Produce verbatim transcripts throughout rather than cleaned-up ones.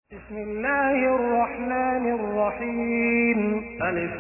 بسم الله الرحمن الرحيم. ألف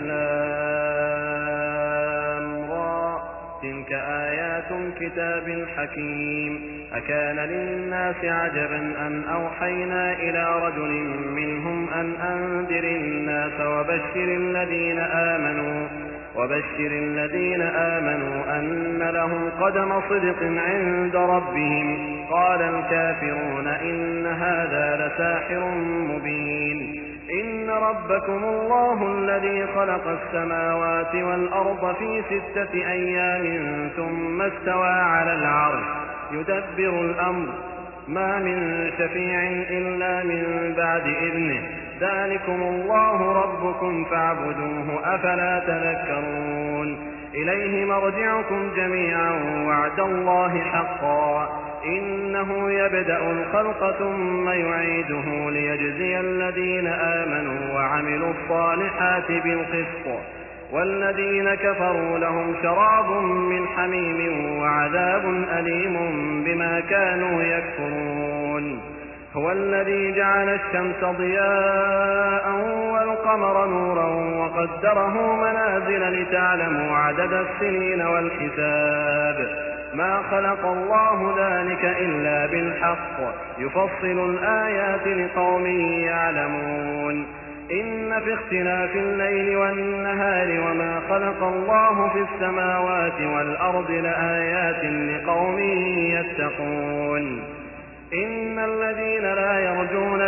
لام را تلك آيات الكتاب الحكيم. أكان للناس عجبا أن أوحينا إلى رجل منهم أن أنذر الناس وبشر الذين آمنوا وبشر الذين آمنوا أن لهم قدم صدق عند ربهم. قال الكافرون إن هذا لساحر مبين. إن ربكم الله الذي خلق السماوات والأرض في ستة أيام ثم استوى على العرش يدبر الأمر ما من شفيع إلا من بعد إذنه. ذلكم الله ربكم فاعبدوه أفلا تذكرون. إليه مرجعكم جميعا وعد الله حقا إنه يبدأ الخلق ثم يعيده ليجزي الذين آمنوا وعملوا الصالحات بالقسط والذين كفروا لهم شراب من حميم وعذاب أليم بما كانوا يكفرون. هو الذي جعل الشمس ضياء والقمر نورا وقدره منازل لتعلموا عدد السنين والحساب. ما خلق الله ذلك إلا بالحق يفصل الآيات لقوم يعلمون. إن في اختلاف الليل والنهار وما خلق الله في السماوات والأرض لآيات لقوم يتقون. إن الذين لا يرجون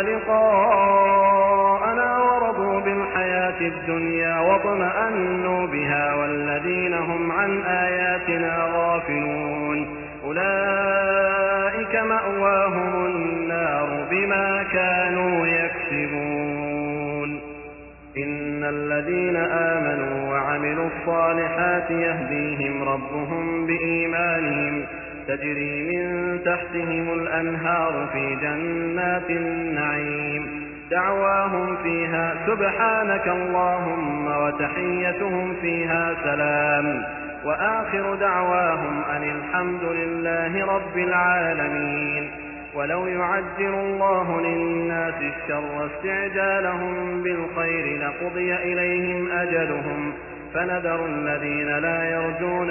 لقاءنا ورضوا بالحياة الدنيا واطمأنوا بها والذين هم عن آياتنا غافلون أولئك مأواهم النار بما كانوا يكسبون. إن الذين آمنوا وعملوا الصالحات يهديهم ربهم بإيمانهم تجري من تحتهم الأنهار في جنات النعيم. دعواهم فيها سبحانك اللهم وتحيتهم فيها سلام وآخر دعواهم أن الحمد لله رب العالمين. ولو يعجل الله للناس الشر استعجالهم بالخير لقضي إليهم أجلهم فنذر الذين لا يرجون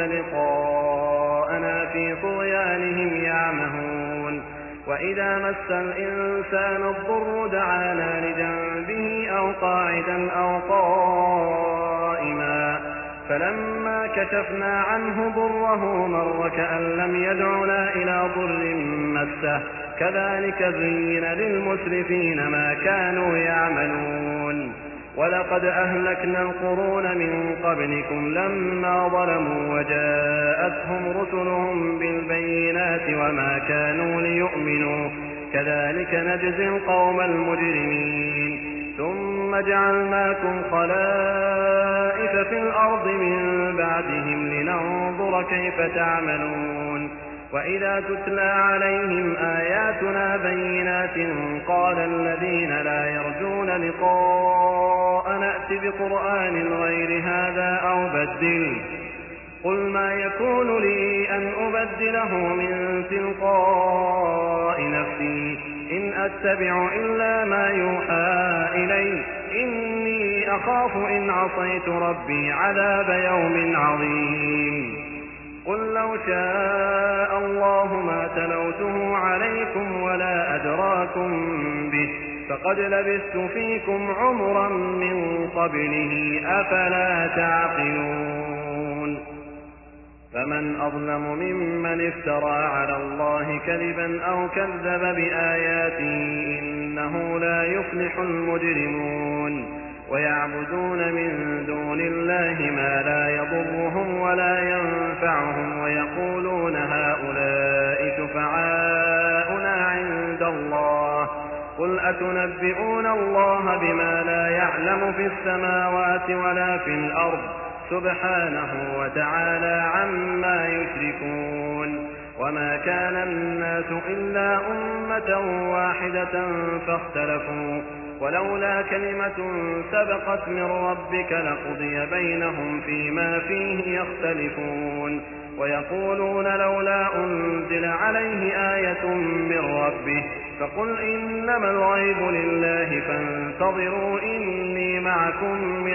لقاءنا في طغيانهم يعمهون. وإذا مس الإنسان الضر دعانا لجنبه أو قاعدا أو قائما فلما كشفنا عنه ضره مر كأن لم يدعنا إلى ضر مسه كذلك زين للمسرفين ما كانوا يعملون. ولقد أهلكنا القرون من قبلكم لما ظلموا وجاءتهم رسلهم بالبينات وما كانوا ليؤمنوا كذلك نجزي القوم المجرمين. ثم جعلناكم خلائف في الأرض من بعدهم لننظر كيف تعملون. وإذا تتلى عليهم آياتنا بينات قال الذين لا يرجون لقاء نأت بقرآن غير هذا أو بدل قل ما يكون لي أن أبدله من تلقاء نفسي إن أتبع إلا ما يوحى إلي إني أخاف إن عصيت ربي عذاب يوم عظيم. قل لو شاء الله ما تلوته عليكم ولا أدراكم به فقد لبثت فيكم عمرا من قبله أفلا تعقلون. فمن أظلم ممن افترى على الله كذبا أو كذب بآياته إنه لا يفلح المجرمون. ويعبدون من دون الله ما لا يضرهم ولا ينفعهم ويقولون هؤلاء شفعاؤنا عند الله قل أتنبئون الله بما لا يعلم في السماوات ولا في الأرض سبحانه وتعالى عما يشركون. وما كان الناس إلا أمة واحدة فاختلفوا ولولا كلمة سبقت من ربك لقضي بينهم فيما فيه يختلفون. ويقولون لولا أنزل عليه آية من ربه فقل إنما الغيب لله فانتظروا إني معكم من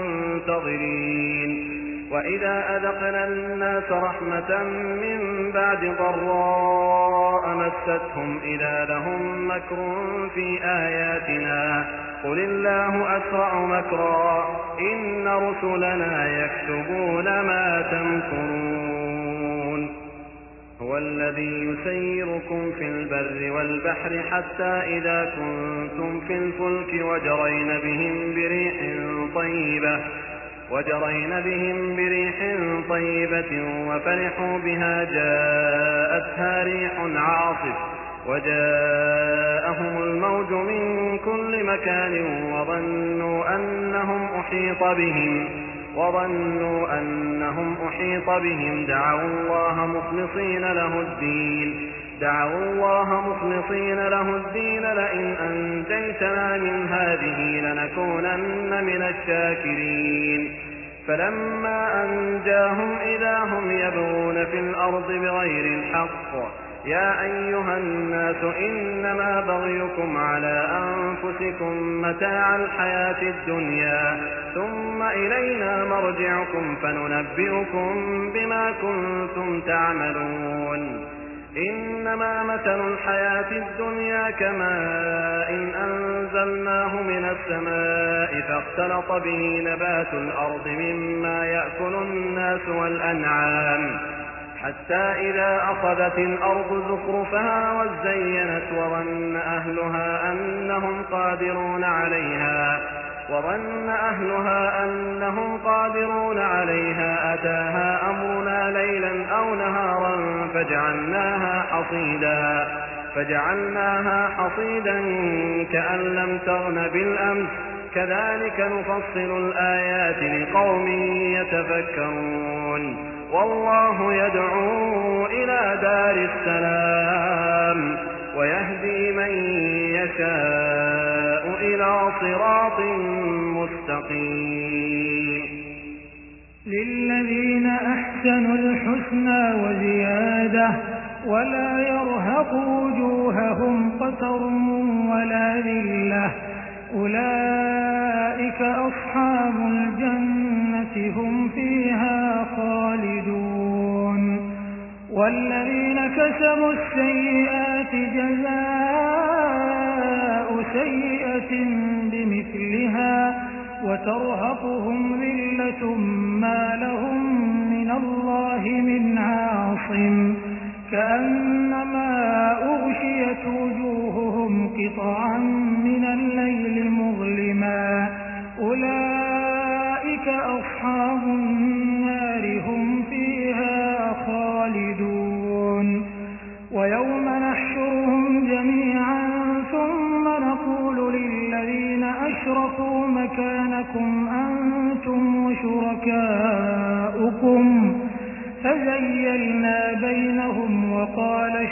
المنتظرين. وإذا أذقنا الناس رحمة من بعد ضراء مستهم إذا لهم مكر في آياتنا قل الله أسرع مكرا إن رسلنا يكتبون ما تمكرون. هو الذي يسيركم في البر والبحر حتى إذا كنتم في الفلك وجرين بهم بريح طيبة وجرين بهم بريح طيبة وفرحوا بها جاءتها ريح عاصف وجاءهم الموج من كل مكان وظنوا أنهم أحيط بهم وظنوا أنهم أحيط بهم دعوا الله مخلصين له الدين دعوا الله مخلصين له الدين لئن أنجيتنا من هذه لنكونن من الشاكرين. فلما أنجاهم إذا هم يبغون في الأرض بغير الحق يا أيها الناس إنما بغيكم على أنفسكم متاع الحياة الدنيا ثم إلينا مرجعكم فننبئكم بما كنتم تعملون. إنما مثل الحياة الدنيا كماء إن أنزلناه من السماء فاختلط به نبات الأرض مما يأكل الناس والأنعام حتى إذا أخذت الأرض زخرفها وزينت وظن أهلها أنهم قادرون عليها وظن أهلها أنهم قادرون عليها أتاها أمرنا ليلا أو نهارا فجعلناها حصيدا فجعلناها حصيدا كأن لم تغن بالأمس كذلك نفصل الآيات لقوم يتفكرون. والله يدعو إلى دار السلام ويهدي من يشاء إلى صراط مستقيم. للذين أحسنوا الحسنى وزيادة ولا يرهق وجوههم قتر ولا ذلة أولئك أصحاب الجنة هم فيها خالدون. والذين كسبوا السيئات جزاء سيئة بمثلها وترهقهم ذلة ما لهم من الله من عاصم كأنما أغشيت وجوههم قطعا من الليل مظلما أولئك أصحاب النار هم فيها خالدون. ويوم نحشرهم جميعا ثم نقول للذين أشركوا مكانكم أنتم وشركاؤكم فزيلنا بينهم وقال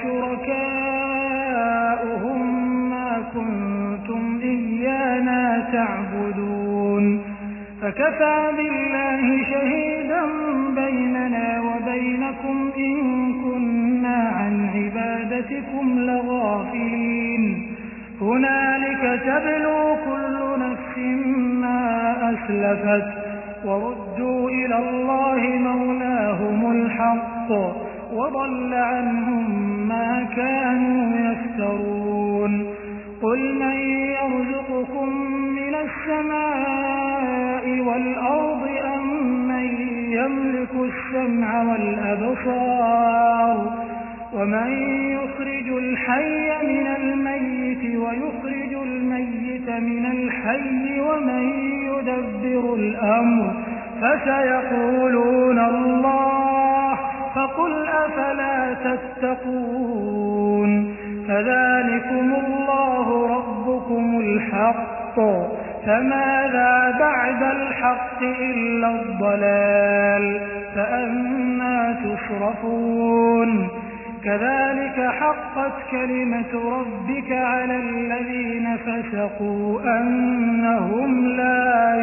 شركاؤهم ما كنتم إيانا تعبدون فكفى بالله شهيدا بيننا وبينكم إن كنا عن عبادتكم لغافلين. هنالك تبلو كل نفس ما أسلفت وردوا إلى الله مولاهم الحق وضل عنهم ما كانوا يفترون. قل من يرزقكم من السماء والأرض أم من يملك السمع والأبصار ومن يخرج الحي من الميت ويخرج الميت من الحي ومن يدبر الأمر فسيقولون الله فقل أفلا تتقون. فذلكم الله ربكم الحق فماذا بعد الحق إلا الضلال فأنى تصرفون. كذلك حقت كلمة ربك على الذين فسقوا أنهم لا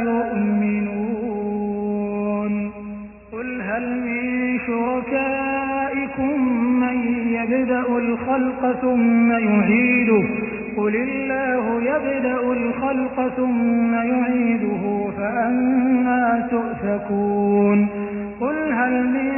يؤمنون. قل هل من شركائكم من يبدأ الخلق ثم يعيده قل الله يبدأ الخلق ثم يعيده فأنى تؤفكون قل هل من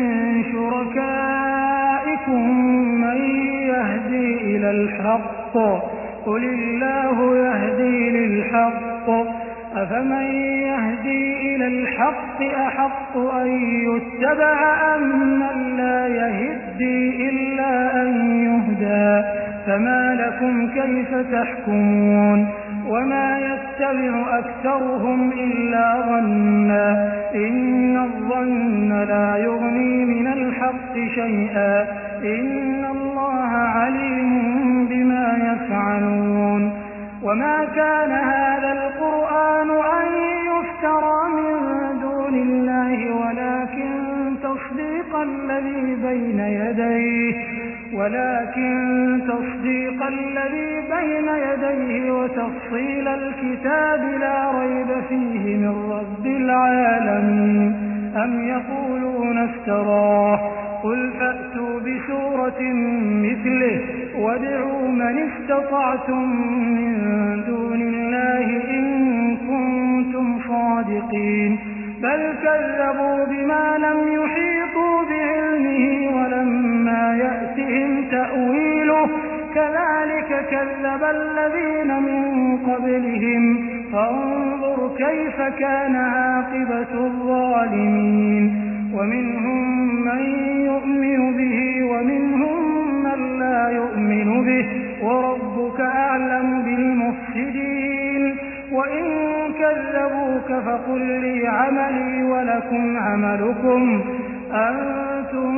شركائكم من يهدي إلى الحق قل الله يهدي للحق أفمن يهدي إلى الحق أحق أن يتبع أم من لا يهدي إلا أن يهدى فما لكم كيف تحكمون وما يتبع أكثرهم إلا ظنا إن الظن لا يغني من الحق شيئا إن الله عليم بما يفعلون وما كان هذا القرآن أن يفترى من دون الله ولكن تصديق الذي بين يديه ولكن تصديق الذي بين يديه وتفصيل الكتاب لا ريب فيه من رب العالمين أم يقولون افتراه قل فأتوا بسورة مثله وادعوا من استطعتم من دون الله إن كنتم صادقين بل كذبوا بما لم يحيطوا بعلمه ولما يأتهم تأويله كذلك كذب الذين من قبلهم فانظر كيف كان عاقبة الظالمين ومنهم من يؤمن به ومنهم من لا يؤمن به وربك أعلم بالمفسدين وإن كذبوك فقل لي عملي ولكم عملكم أنتم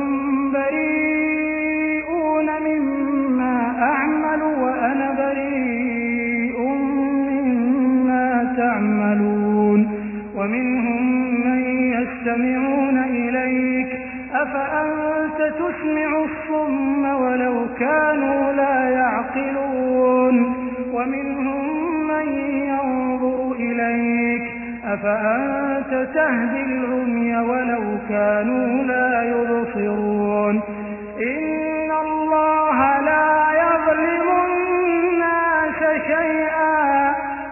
بريئون مما أعمل وأنا بريء مما تعملون ومنهم من يستمعون إليك أفأنت تسمع الصم ولو كانوا لا يعقلون ومنهم من ينظر إليك أفأنت تهدي العمي ولو كانوا لا يبصرون إن الله لا يظلم الناس شيئا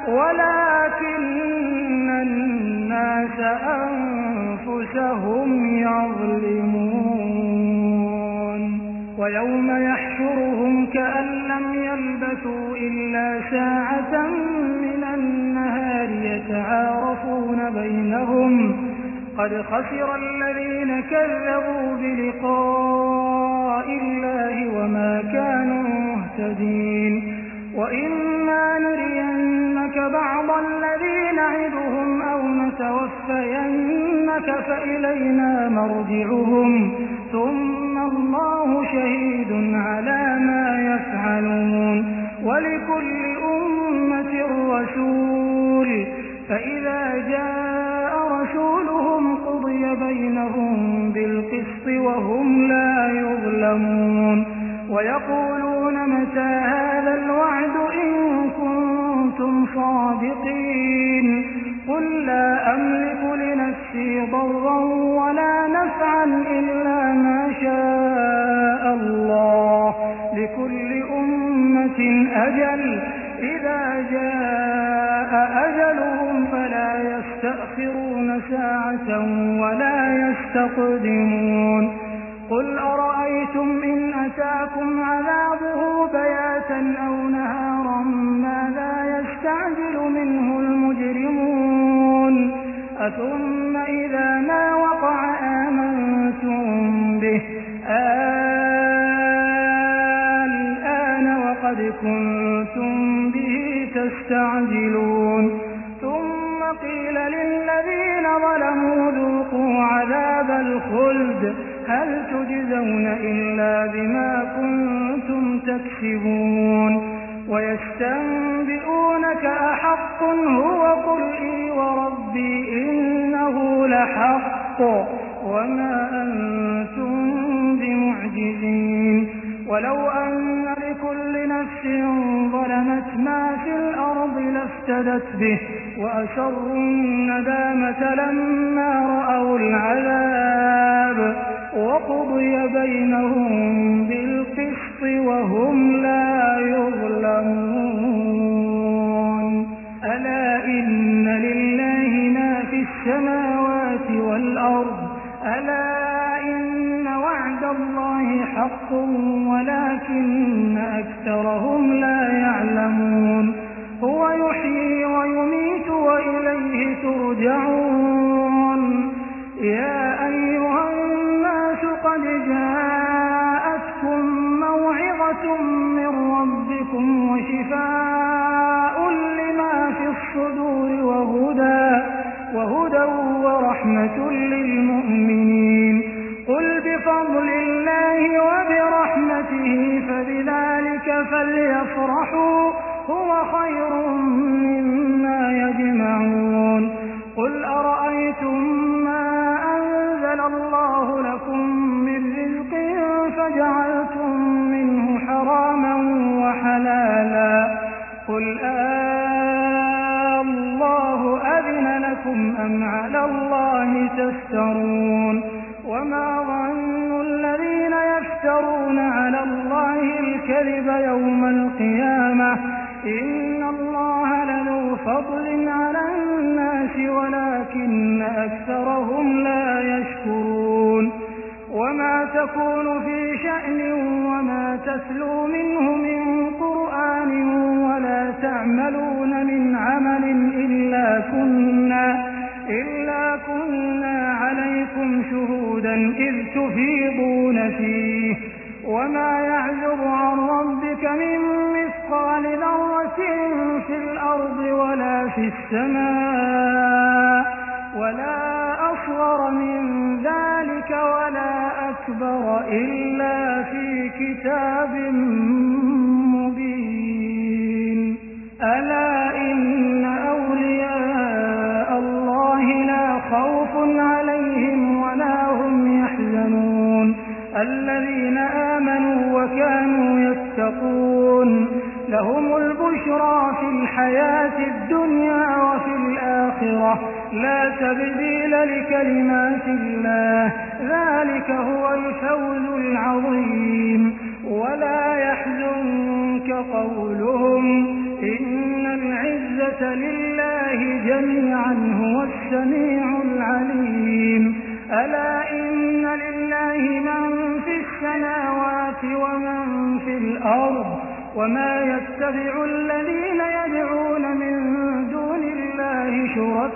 ولكن الناس أنفسهم يظلمون ويوم يحشرهم كأن لم يلبثوا إلا ساعة من النهار يتعارفون بينهم قد خسر الذين كذبوا بلقاء الله وما كانوا مهتدين وإما نرينك بعض الذي نعدهم أو نتوفينك فإلينا مرجعهم ثم الله شهيد على ما يفعلون ولكل أمة رسول فإذا جاء رسولهم قضي بينهم بالقسط وهم لا يظلمون ويقولون متى هذا الوعد إن كنتم صادقين قل لا أملك لنفسي ضرا ولا نفعا إلا ما شاء الله لكل أمة أجل إذا جاء أجلهم فلا يستأخرون ساعة ولا يستقدمون قل أرأيتم إن أتاكم عذابه بياتا أو نهارا ماذا يستعجل منه المجرمون أثم إذا ما وقع آمنتم به الآن وقد كنتم به تستعجلون ثم قيل للذين ظلموا ذوقوا عذاب الخلد هل تجزون إلا بما كنتم تكسبون ويستنبئونك أحق هو قل إي وربي إنه لحق وما أنتم بمعجزين ولو أن لكل نفس ظلمت ما في الأرض لافتدت به وأسروا الندامة لما رأوا العذاب وقضي بينهم بالقسط وهم لا يظلمون ألا إن لله ما في السماوات والأرض ألا إن وعد الله حق ولكن أكثرهم لا يعلمون هو يحيي ويميت وإليه ترجعون يا أيها الناس قد جاءتكم موعظة من ربكم وشفاء لما في الصدور وهدى, وهدى ورحمة للمؤمنين قل بفضل الله وبرحمته فبذلك فليفرحوا هو خير مما يجمعون قل أرأيتم ما أنزل الله لكم من رزق فجعلتم منه حراما وحلالا قل آه الله أذن لكم أم على الله تفترون وما ظن الذين يفترون على الله الكذب يوم القيامة إن الله لذو فضل على الناس ولكن أكثرهم لا يشكرون وما تكون في شأن وما تتلو منه من قرآن ولا تعملون من عمل إلا كنا, إلا كنا عليكم شهودا إذ تفيضون فيه وما يعزب عن ربك من مثقال ذرة في الأرض ولا في السماء ولا أصغر من ذلك ولا أكبر إلا في كتاب مبين ألا إن أولياء الله لا خوف عليهم ولا هم يحزنون الذين آمنوا وكانوا يتقون لهم البشرى في الحياة الدنيا وفي الآخرة لا تبديل لكلمات الله ذلك هو الفوز العظيم ولا يحزنك قولهم إن العزة لله جميعا هو السميع العليم ألا إن لله من في السماوات ومن في الأرض وما يتبع الذين يدعون من دون الله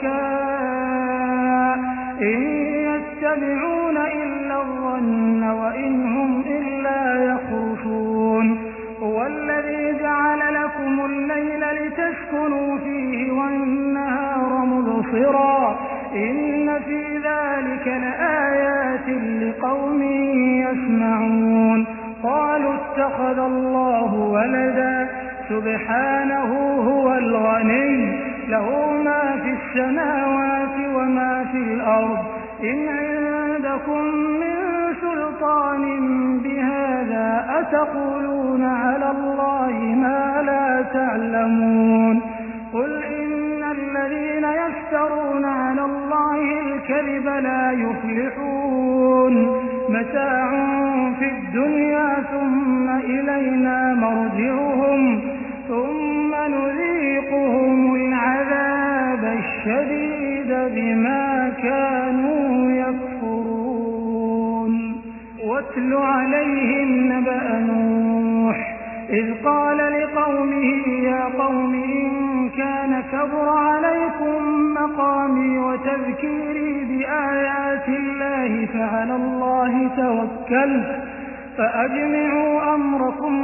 شركاء إن يتبعون إلا الظن وإن هم إلا يخرصون هو الذي جعل لكم الليل لتسكنوا فيه والنهار مبصرا إن في ذلك لآيات لقوم يسمعون قالوا اتخذ الله ولدا سبحانه هو الغني له ما في السماوات وما في الأرض إن عندكم من سلطان بهذا أتقولون على الله ما لا تعلمون قل إن الذين يفترون على الله الكذب لا يفلحون متاع في الدنيا ثم إلينا مرجعهم ثم نذيقهم العذاب الشديد بما كانوا يكفرون واتل عليهم نبأ نوح إذ قال لقومه يا قوم إن كان كبر عليكم مقامي وتذكيري بآيات الله فعلى الله توكلت فأجمعوا أمركم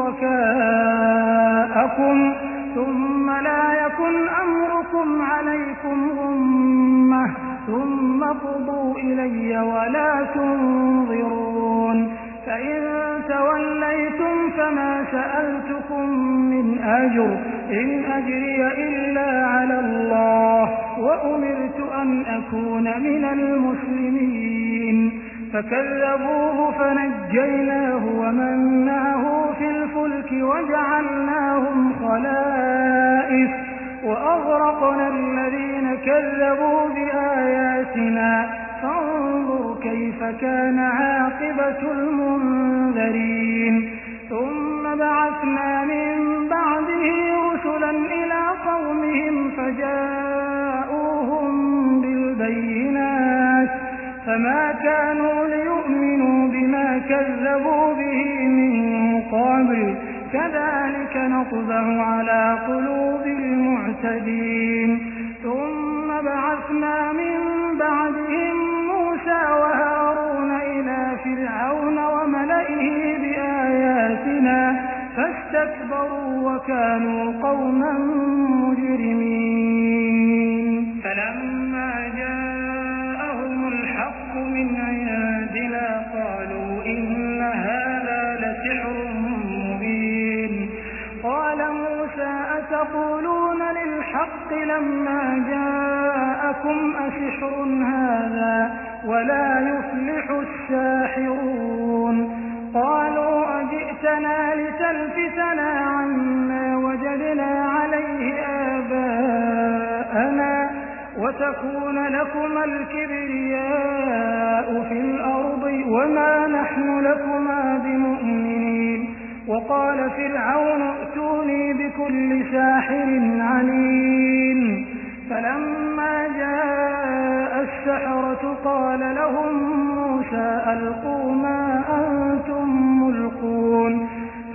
وشركاءكم ثم لا يكن أمركم عليكم غمة ثم قضوا إلي ولا تنظرون فإن توليتم فما سألتكم من أجر إن أجري إلا على الله وأمرت أن أكون من المسلمين فكذبوه فنجيناه ومن معه في الفلك وجعلناهم خلائف وأغرقنا الذين كذبوا بآياتنا فانظر كيف كان عاقبة المنذرين ثم بعثنا من بعده رسلا إلى قومهم فجاءوهم بالبينات فما كانوا ليؤمنوا بما كذبوا به من قبل كذلك نطبع على قلوب المعتدين ثم بعثنا من بعدهم موسى وهارون إلى فرعون وملئه بآياتنا فاستكبروا وكانوا قوما مجرمين فلما جاءهم الحق من عندنا قالوا إن هذا لسحر مبين قال موسى أتقولون للحق لما جاءكم أسحر هذا ولا يفلح الساحرون قالوا أجئتنا لتلفتنا عما وجدنا عليه آباءنا وتكون لكما الكبرياء في الأرض وما نحن لكما بمؤمنين وقال فرعون ائتوني بكل ساحر عليم فلما جاء السحرة قال لهم موسى ألقوا ما أنتم ملقون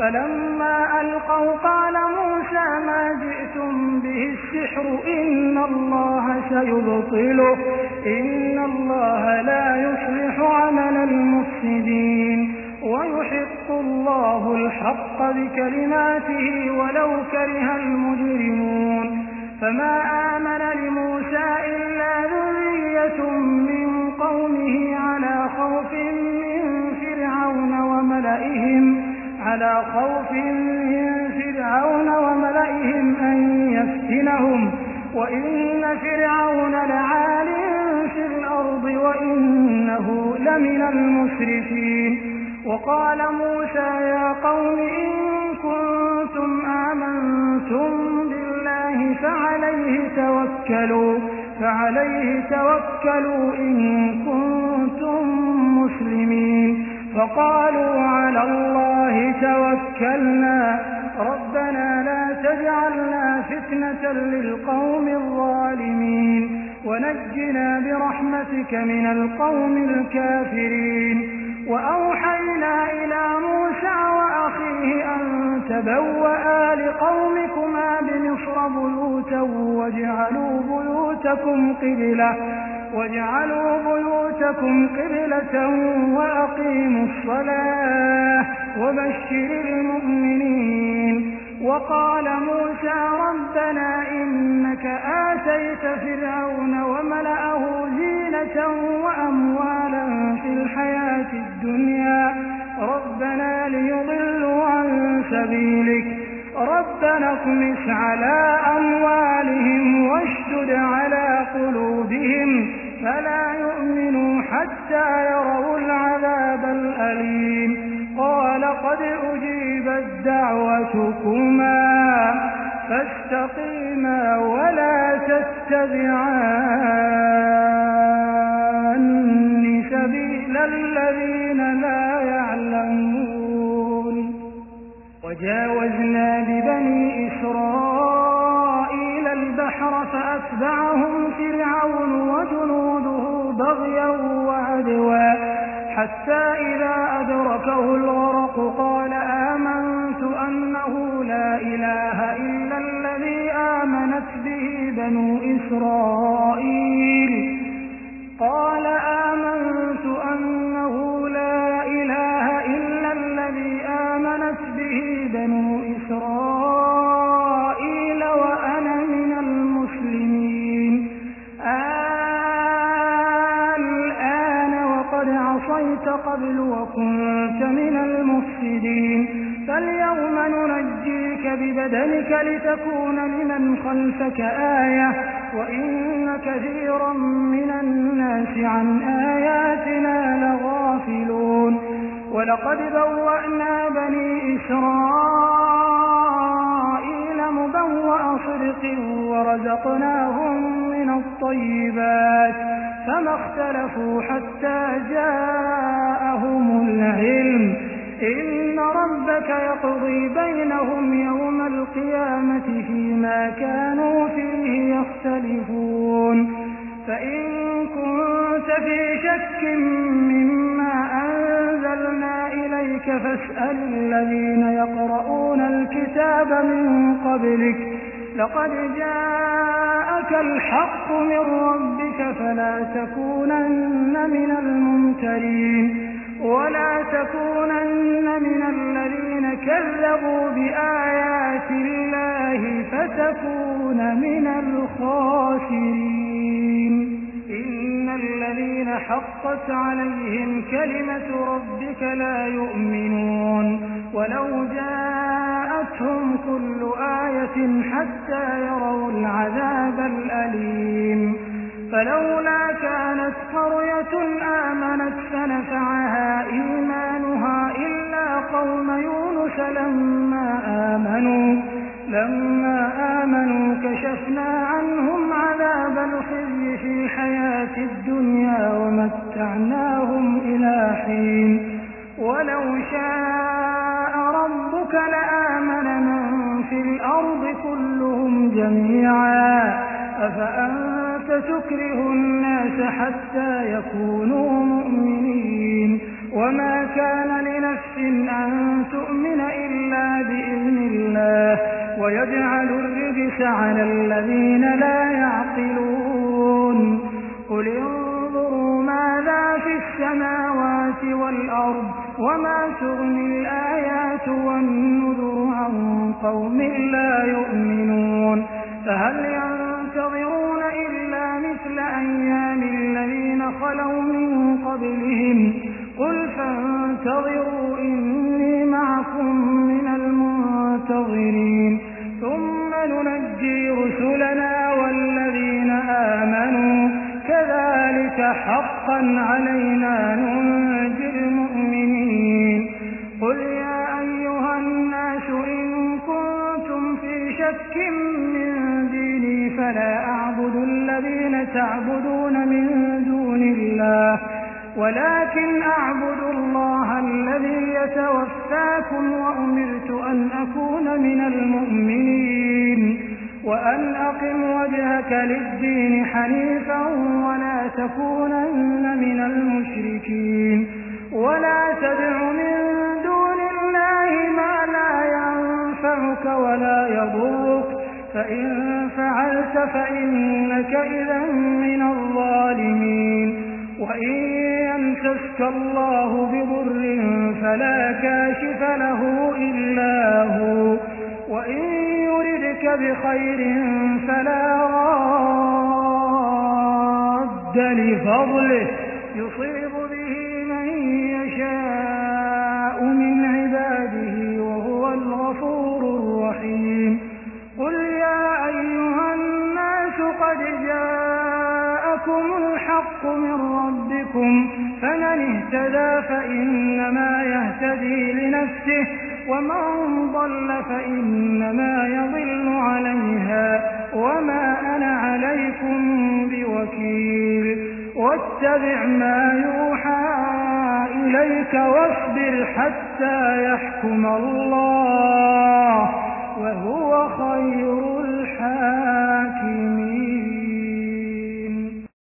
فلما ألقوا قال موسى ما جئتم به السحر إن الله سيبطله إن الله لا يصلح عمل المفسدين ويحق الله الحق بكلماته ولو كره المجرمون فما آمن لموسى إلا ذرية من قومه على خوف من فرعون وملئهم على خوف من فرعون وملئهم أن يفتنهم وإن فرعون لعال في الأرض وإنه لمن المسرفين وقال موسى يا قوم إن كنتم آمنتم بالله فعليه توكلوا فعليه توكلوا إن كنتم مسلمين فقالوا على الله توكلنا ربنا لا تجعلنا فتنة للقوم الظالمين ونجنا برحمتك من القوم الكافرين وأوحينا إلى موسى وأخيه أن تبوأ لقومكما بمصر بيوتا واجعلوا بيوتكم قبلة واجعلوا بيوتكم قبلة وأقيموا الصلاة وبشر المؤمنين وقال موسى ربنا إنك آتيت فرعون وملأه زينة وأموالا في الحياة الدنيا ربنا ليضلوا عن سبيلك ربنا اطمس على أموالهم واشدد على قلوبهم فلا يؤمنوا حتى يروا العذاب الأليم قال قد أجيبت دعوتكما فاستقيما ولا تتبعان سبيل الذين لا يعلمون وجاوزنا ببني إسرائيل البحر فأتبعهم فرعون وجنوده بغيا وعدوا حتى إذا أدركه الغرق قال آمنت أنه لا إله إلا الذي آمنت به بنو إسرائيل قال آمنت أنه لا إله إلا الذي آمنت به بنو إسرائيل وأنا من المسلمين الآن وقد عصيت قبل وكنت من المفسدين فاليوم ننجيك ببدنك لتكون لمن خلفك آية وإن كثيرا من الناس عن آياتنا لغافلون ولقد بوأنا بني إسرائيل مبوأ صدق ورزقناهم من الطيبات فما اختلفوا حتى جاءهم العلم إن ربك يقضي بينهم يوم القيامة فيما كانوا فيه يختلفون فإن كنت في شك مما أنزلنا إليك فاسأل الذين يقرؤون الكتاب من قبلك لقد جاءك الحق من ربك فلا تكونن من الممترين ولا تكونن من الذين كذبوا بآيات الله فتكون من الخاسرين إن الذين حقت عليهم كلمة ربك لا يؤمنون ولو جاءتهم كل آية حتى يروا العذاب الأليم فلولا كانت قرية آمنت فنفعها إيمانها إلا قوم يونس لما آمنوا لما آمنوا كشفنا عنهم عذاب الخزي في الحياة الدنيا ومتعناهم إلى حين ولو شاء ربك لآمن من في الأرض كلهم جميعا أفأنت تكره الناس حتى يكونوا مؤمنين وما كان لنفس أن تؤمن إلا بإذن الله ويجعل الرجس على الذين لا يعقلون قل انظروا ماذا في السماوات والأرض وما تغني الآيات والنذر عن قوم لا يؤمنون فهل ينتظرون إلا مثل أيام الذين خلوا من قبلهم قل فانتظروا إني معكم من المنتظرين ثم ننجي رسلنا والذين آمنوا كذلك حقا علينا ننجي المؤمنين قل يا أيها الناس إن كنتم في شك من ديني فلا أعبد الذين تعبدون من دون الله ولكن أعبد الله الذي يتوفاكم وأمرت أن أكون من المؤمنين وأن أقم وجهك للدين حنيفا ولا تكونن من المشركين ولا تدع من دون الله ما لا ينفعك ولا يضرك فإن فعلت فإنك إذا من الظالمين وإن يمسسك الله بضر فلا كاشف له إلا هو وإن يردك بخير فلا راد لفضله يصيب به من يشاء من عباده وهو الغفور الرحيم قل يا أيها الناس قد جاءكم الحق من ربكم فمن اهتدى فإنما يهتدي لنفسه ومن ضل فإنما يضل عليها وما أنا عليكم بوكيل واتبع ما يوحى إليك واصبر حتى يحكم الله وهو خير الحاكمين